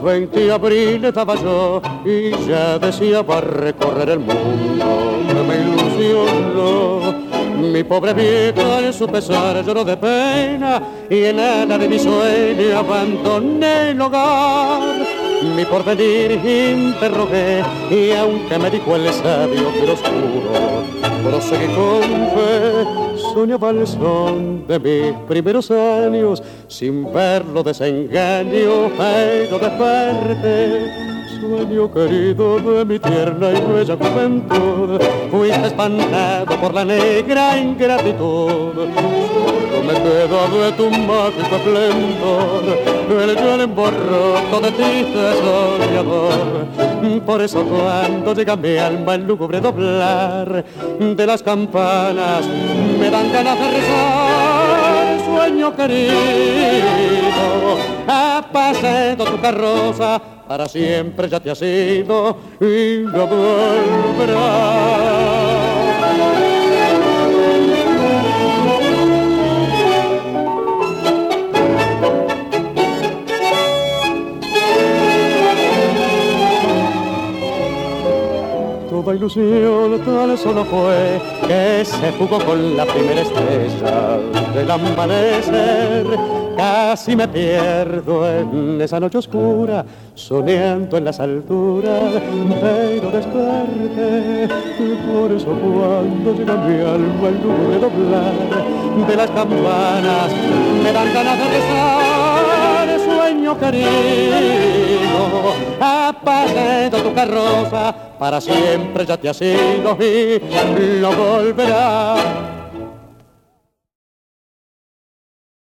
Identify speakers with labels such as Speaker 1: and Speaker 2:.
Speaker 1: 20 de abril estaba yo y ya decía va a recorrer el mundo, que me ilusionó. Mi pobre vieja en su pesar lloró de pena y en ala de mi sueño abandoné el hogar. Mi porvenir interrogué y aunque me dijo el sabio pero oscuro, proseguí con fe, soñaba el son de mis primeros años, sin verlo desengaño, pero desperté. Sueño querido de mi tierna y bella juventud, fuiste espantado por la negra ingratitud. Solo me queda de tu mágico esplendor, el yo emboroto de ti soñador. Por eso cuando llega mi alma el lúgubre doblar de las campanas, me dan ganas de rezar. Sueño querido, ha pasado tu carroza, para siempre ya te has ido y no volverás. Toda ilusión tal solo fue que se fugó con la primera estrella del amanecer. Casi me pierdo en esa noche oscura, soñando en las alturas, pero desperté. Por eso cuando llega mi alma el lúgubre doblar de las campanas, me dan ganas de rezar. Sueño querido, apagando tu carroza, para siempre ya te has ido y no volverás.